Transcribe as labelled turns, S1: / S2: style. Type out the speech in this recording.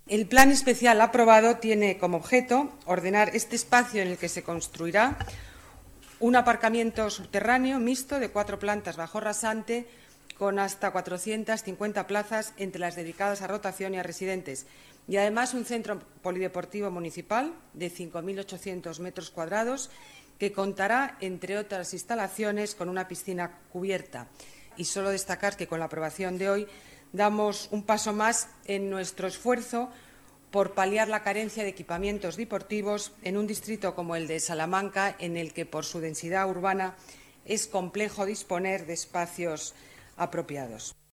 S1: El plan especial aprobado tiene como objeto ordenar este espacio en el que se construirá un aparcamiento subterráneo mixto de 4 plantas bajo rasante con hasta 450 plazas entre las dedicadas a rotación y a residentes, y además un centro polideportivo municipal de 5.800 metros cuadrados que contará, entre otras instalaciones, con una piscina cubierta. Y solo destacar que con la aprobación de hoy damos un paso más en nuestro esfuerzo por paliar la carencia de equipamientos deportivos en un distrito como el de Salamanca, en el que, por su densidad urbana, es complejo disponer de espacios apropiados.